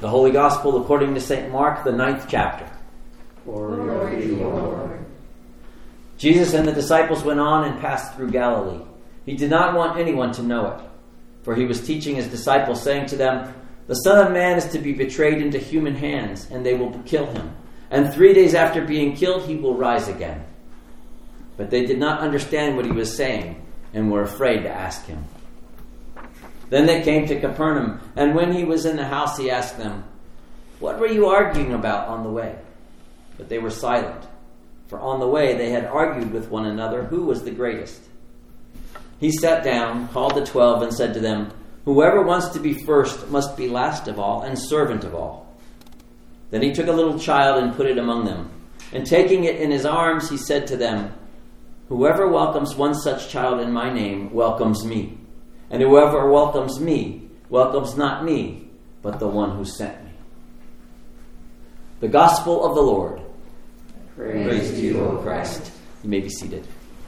The Holy Gospel according to St. Mark, the 9th chapter. Glory to you, Lord. Jesus and the disciples went on and passed through Galilee. He did not want anyone to know it, for he was teaching his disciples, saying to them, "The Son of Man is to be betrayed into human hands, and they will kill him. And 3 days after being killed, he will rise again." But they did not understand what he was saying, and were afraid to ask him. Then they came to Capernaum, and when he was in the house, he asked them, "What were you arguing about on the way?" But they were silent, for on the way they had argued with one another who was the greatest. He sat down, called the 12, and said to them, "Whoever wants to be first must be last of all and servant of all." Then he took a little child and put it among them. And taking it in his arms, he said to them, "Whoever welcomes one such child in my name welcomes me. And whoever welcomes me welcomes not me, but the one who sent me." The Gospel of the Lord. Praise to you, O Christ. You may be seated.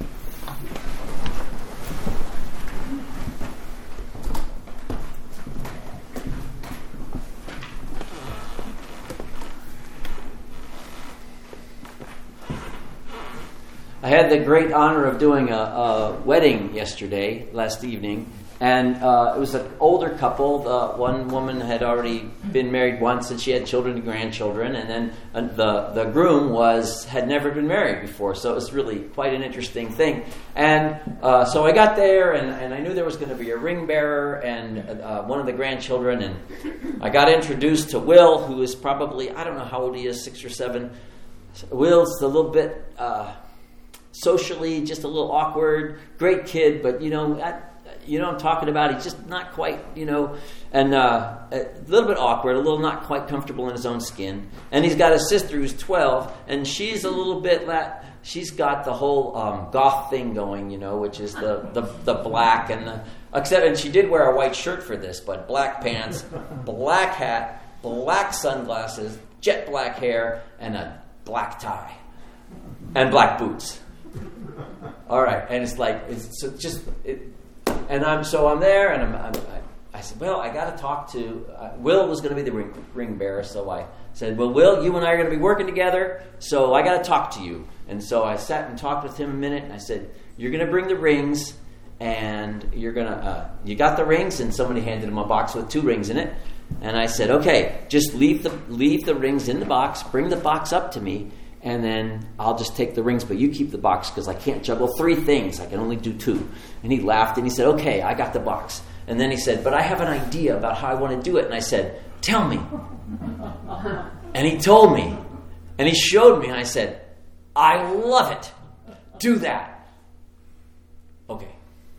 I had the great honor of doing a wedding last evening, and it was an older couple. One woman had already been married once, and she had children and grandchildren, and then the groom had never been married before, so it was really quite an interesting thing. And so I got there, and I knew there was going to be a ring bearer and one of the grandchildren, and I got introduced to Will, who is probably, I don't know how old he is, 6 or 7. Will's a little bit socially just a little awkward, great kid, but you know what I'm talking about. He's just not quite, and a little bit awkward, a little not quite comfortable in his own skin. And he's got a sister who's 12, and she's a little bit she's got the whole goth thing going, which is the black and and she did wear a white shirt for this, but black pants, black hat, black sunglasses, jet black hair, and a black tie, and black boots. All right, and I'm there, and I said, well, I got to talk to Will. Was going to be the ring bearer, so I said, well, Will, you and I are going to be working together, so I got to talk to you. And so I sat and talked with him a minute, and I said, you're going to bring the rings, and you're going to you got the rings, and somebody handed him a box with 2 rings in it, and I said, okay, just leave the rings in the box, bring the box up to me, and then I'll just take the rings, but you keep the box because I can't juggle 3 things. I can only do 2. And he laughed and he said, okay, I got the box. And then he said, but I have an idea about how I want to do it. And I said, tell me. And he told me. And he showed me. And I said, I love it. Do that. Okay.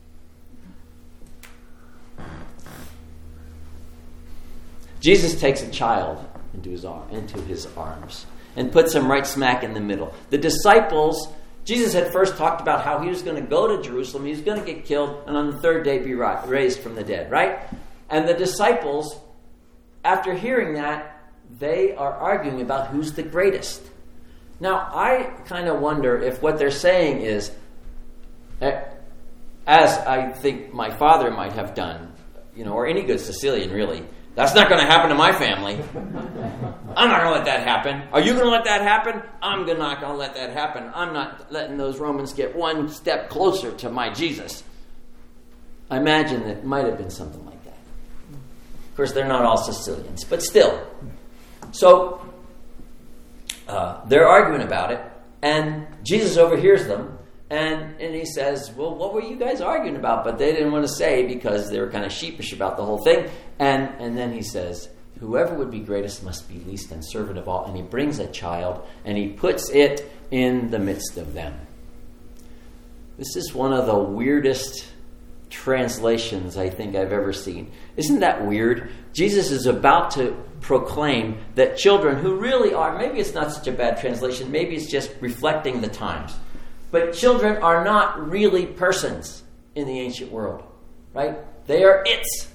Jesus takes a child into his arms and puts him right smack in the middle. The disciples, Jesus had first talked about how he was going to go to Jerusalem, he was going to get killed, and on the 3rd day be raised from the dead, right? And the disciples, after hearing that, they are arguing about who's the greatest. Now, I kind of wonder if what they're saying is, as I think my father might have done, or any good Sicilian really, that's not going to happen to my family. I'm not going to let that happen. Are you going to let that happen? I'm not going to let that happen. I'm not letting those Romans get one step closer to my Jesus. I imagine it might have been something like that. Of course, they're not all Sicilians, but still. So, they're arguing about it, and Jesus overhears them, and he says, well, what were you guys arguing about? But they didn't want to say because they were kind of sheepish about the whole thing. And then he says, whoever would be greatest must be least and servant of all. And he brings a child and he puts it in the midst of them. This is one of the weirdest translations I think I've ever seen. Isn't that weird? Jesus is about to proclaim that children who really are, maybe it's not such a bad translation, maybe it's just reflecting the times. But children are not really persons in the ancient world, right? They are its.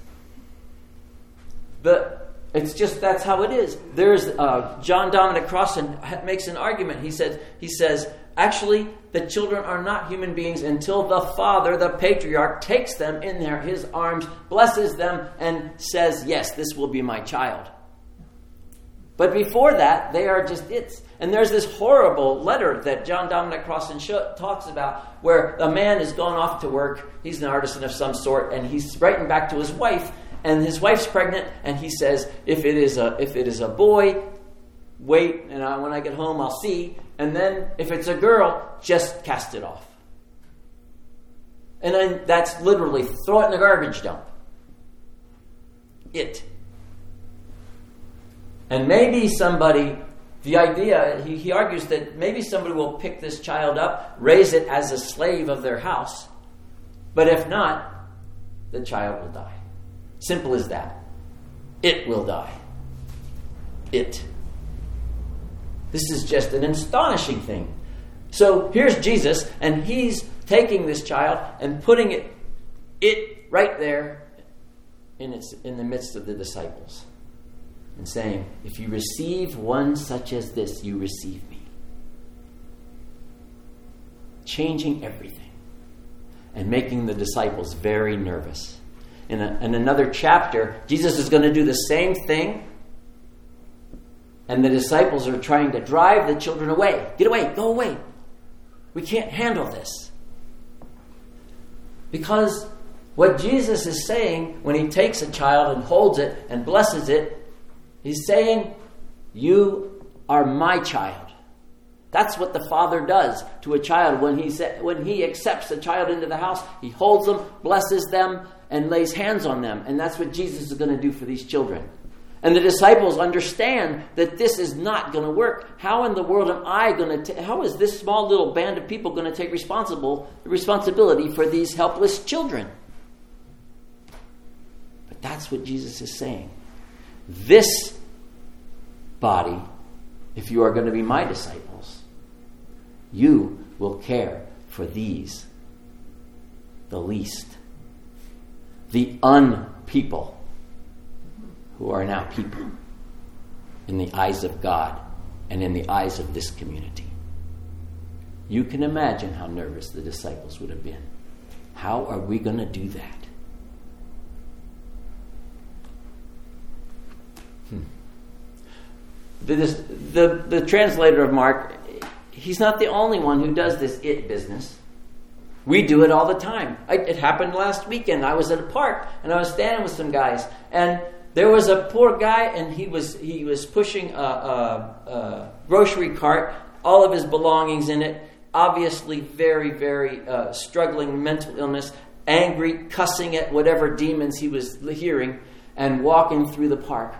But it's just, that's how it is. There's John Dominic Crossan makes an argument. He says, actually, the children are not human beings until the father, the patriarch, takes them in his arms, blesses them, and says, yes, this will be my child. But before that, they are just its. And there's this horrible letter that John Dominic Crossan talks about where a man has gone off to work. He's an artisan of some sort, and he's writing back to his wife, and his wife's pregnant, and he says, if it is a boy, wait, and when I get home, I'll see. And then if it's a girl, just cast it off. And then that's literally throw it in the garbage dump. It. And maybe somebody, the idea, he argues that maybe somebody will pick this child up, raise it as a slave of their house. But if not, the child will die. Simple as that. It will die. It. This is just an astonishing thing. So here's Jesus, and he's taking this child and putting it right there in the midst of the disciples. And saying, if you receive one such as this, you receive me. Changing everything. And making the disciples very nervous. In another chapter, Jesus is going to do the same thing. And the disciples are trying to drive the children away. Get away, go away. We can't handle this. Because what Jesus is saying when he takes a child and holds it and blesses it, he's saying, you are my child. That's what the Father does to a child when he accepts a child into the house. He holds them, blesses them, and lays hands on them. And that's what Jesus is going to do for these children. And the disciples understand that this is not going to work. How in the world am I going to how is this small little band of people going to take responsibility for these helpless children? But that's what Jesus is saying. This body, if you are going to be my disciples, you will care for these, the least, the unpeople, who are now people in the eyes of God and in the eyes of this community. You can imagine how nervous the disciples would have been. How are we going to do that? The translator of Mark, he's not the only one who does this it business. We do it all the time. It happened last weekend. I was at a park and I was standing with some guys, and there was a poor guy, and he was pushing a grocery cart, all of his belongings in it, obviously very, very struggling mental illness, angry, cussing at whatever demons he was hearing, and walking through the park.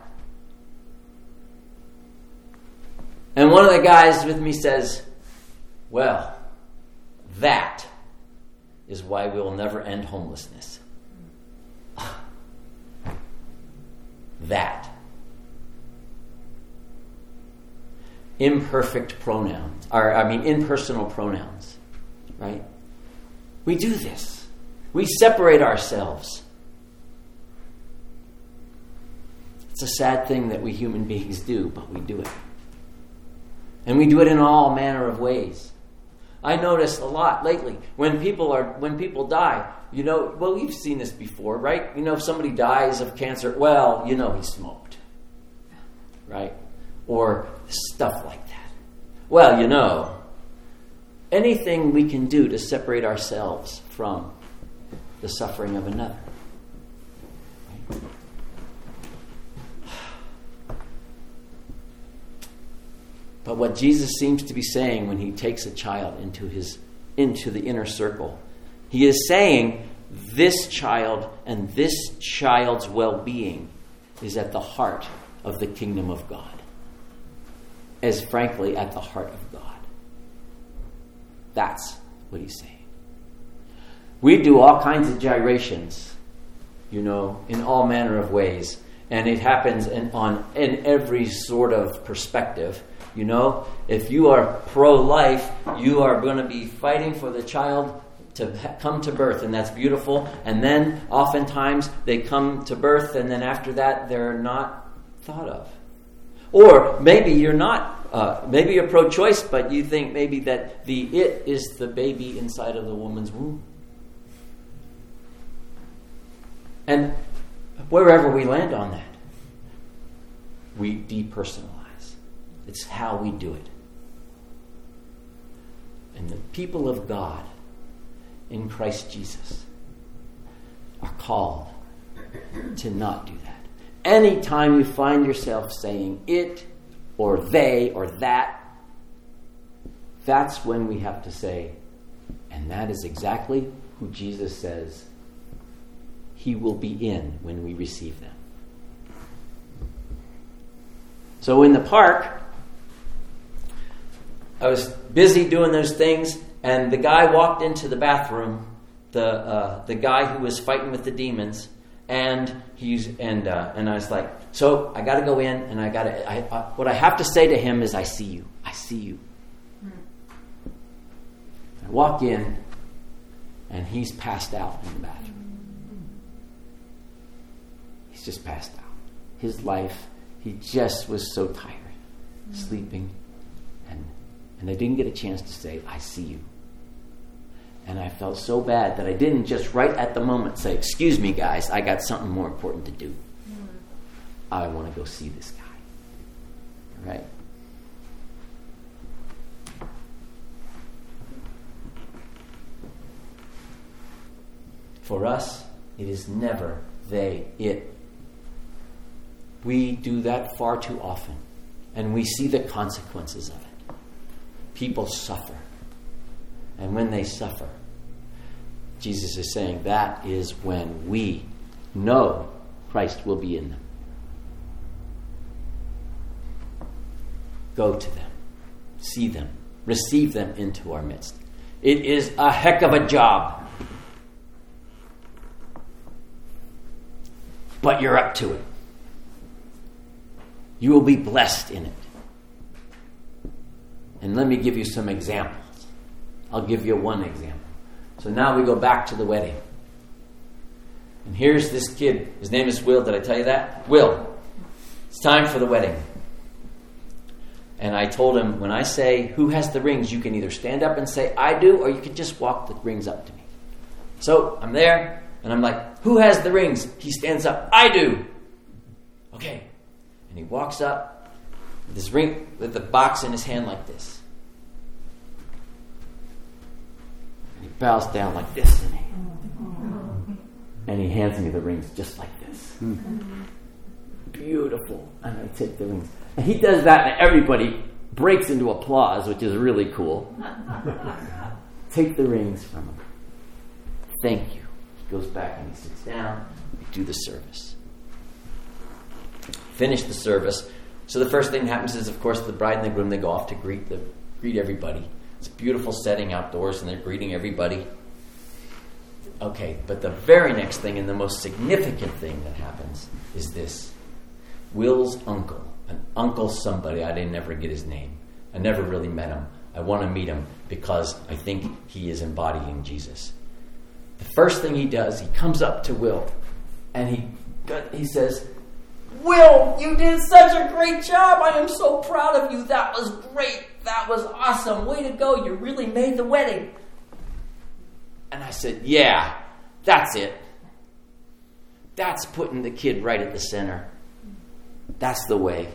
And one of the guys with me says, well, that is why we will never end homelessness. That. Imperfect pronouns, impersonal pronouns, right? We do this. We separate ourselves. It's a sad thing that we human beings do, but we do it. And we do it in all manner of ways. I notice a lot lately when people die, we've seen this before, right? If somebody dies of cancer, he smoked, right? Or stuff like that. Well, anything we can do to separate ourselves from the suffering of another. Right? But what Jesus seems to be saying when he takes a child into the inner circle, he is saying this child and this child's well-being is at the heart of the kingdom of God. As frankly, at the heart of God. That's what he's saying. We do all kinds of gyrations, in all manner of ways. And it happens in every sort of perspective. If you are pro-life, you are going to be fighting for the child to come to birth, and that's beautiful. And then oftentimes they come to birth, and then after that they're not thought of. Or maybe you're not, maybe you're pro-choice, but you think maybe that it is the baby inside of the woman's womb. And wherever we land on that, we depersonalize. It's how we do it. And the people of God in Christ Jesus are called to not do that. Anytime you find yourself saying it or they or that, that's when we have to say, and that is exactly who Jesus says he will be in when we receive them. So in the park, I was busy doing those things, and the guy walked into the bathroom, the guy who was fighting with the demons, and I was like, so I got to go in, and what I have to say to him is, I see you. I see you. I walk in, and he's passed out in the bathroom. He's just passed out. His life, he just was so tired, sleeping, and I didn't get a chance to say, I see you. And I felt so bad that I didn't just right at the moment say, excuse me, guys, I got something more important to do. I want to go see this guy. All right? For us, it is never they, it. We do that far too often, and we see the consequences of it. People suffer. And when they suffer, Jesus is saying that is when we know Christ will be in them. Go to them. See them. Receive them into our midst. It is a heck of a job. But you're up to it. You will be blessed in it. And let me give you some examples. I'll give you one example. So now we go back to the wedding. And here's this kid. His name is Will. Did I tell you that? Will. It's time for the wedding. And I told him, when I say, who has the rings, you can either stand up and say, I do, or you can just walk the rings up to me. So I'm there, and I'm like, who has the rings? He stands up, I do. Okay. And he walks up with his ring, with the box in his hand like this. And he bows down like this. And he hands me the rings just like this. Beautiful. And I take the rings. And he does that, and everybody breaks into applause, which is really cool. Take the rings from him. Thank you. He goes back and he sits down. We do the service. Finish the service. So the first thing that happens is, of course, the bride and the groom, they go off to greet everybody. It's a beautiful setting outdoors, and they're greeting everybody. Okay, but the very next thing and the most significant thing that happens is this. Will's uncle, an uncle somebody, I didn't ever get his name. I never really met him. I want to meet him because I think he is embodying Jesus. The first thing he does, he comes up to Will, and he says, Will, you did such a great job. I am so proud of you. That was great. That was awesome. Way to go. You really made the wedding. And I said, yeah, that's it. That's putting the kid right at the center. That's the way.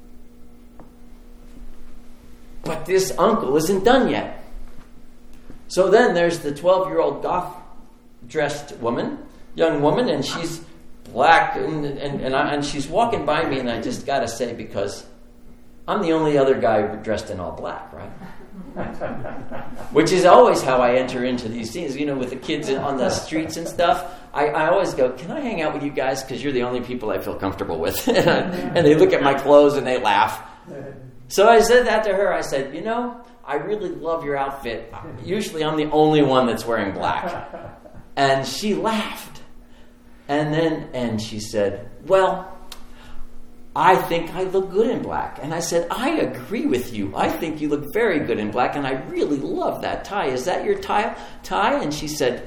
But this uncle isn't done yet. So then there's the 12-year-old goth-dressed young woman, and she's black, and she's walking by me, and I just got to say, because I'm the only other guy dressed in all black, right? Which is always how I enter into these scenes, with the kids on the streets and stuff. I always go, can I hang out with you guys? Because you're the only people I feel comfortable with. And they look at my clothes and they laugh. So I said that to her. I said, I really love your outfit. Usually I'm the only one that's wearing black. And she laughed. And she said, well, I think I look good in black. And I said, I agree with you. I think you look very good in black, and I really love that tie. Is that your tie? And she said,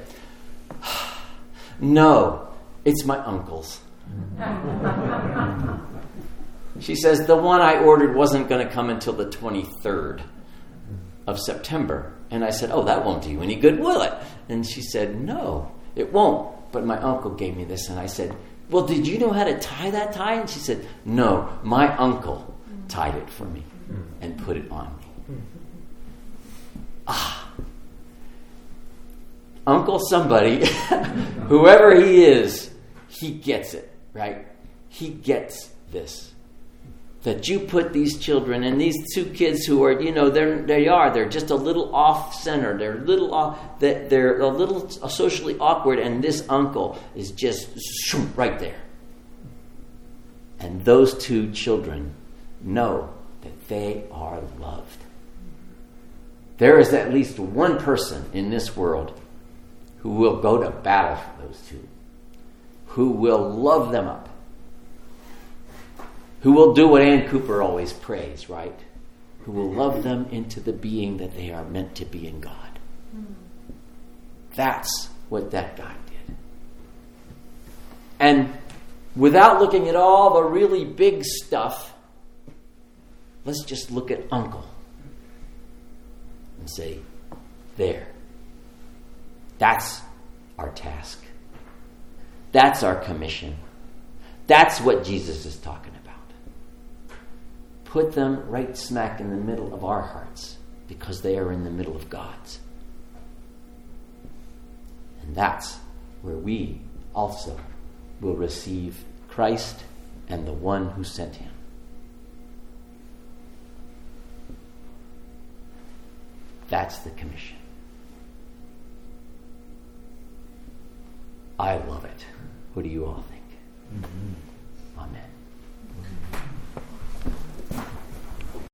no, it's my uncle's. She says, the one I ordered wasn't going to come until the 23rd of September. And I said, oh, that won't do you any good, will it? And she said, no, it won't. But my uncle gave me this. And I said, well, did you know how to tie that tie? And she said, no, my uncle tied it for me. and put it on me. Uncle somebody, whoever he is, he gets it, right? He gets this. That you put these children and these two kids who are, they're just a little off center. They're a little socially awkward, and this uncle is just right there. And those two children know that they are loved. There is at least one person in this world who will go to battle for those two, who will love them up, who will do what Ann Cooper always prays, right? Who will love them into the being that they are meant to be in God. That's what that guy did. And without looking at all the really big stuff, let's just look at Uncle and say, there. That's our task. That's our commission. That's what Jesus is talking about. Put them right smack in the middle of our hearts because they are in the middle of God's. And that's where we also will receive Christ and the one who sent him. That's the commission. I love it. What do you all think? Amen.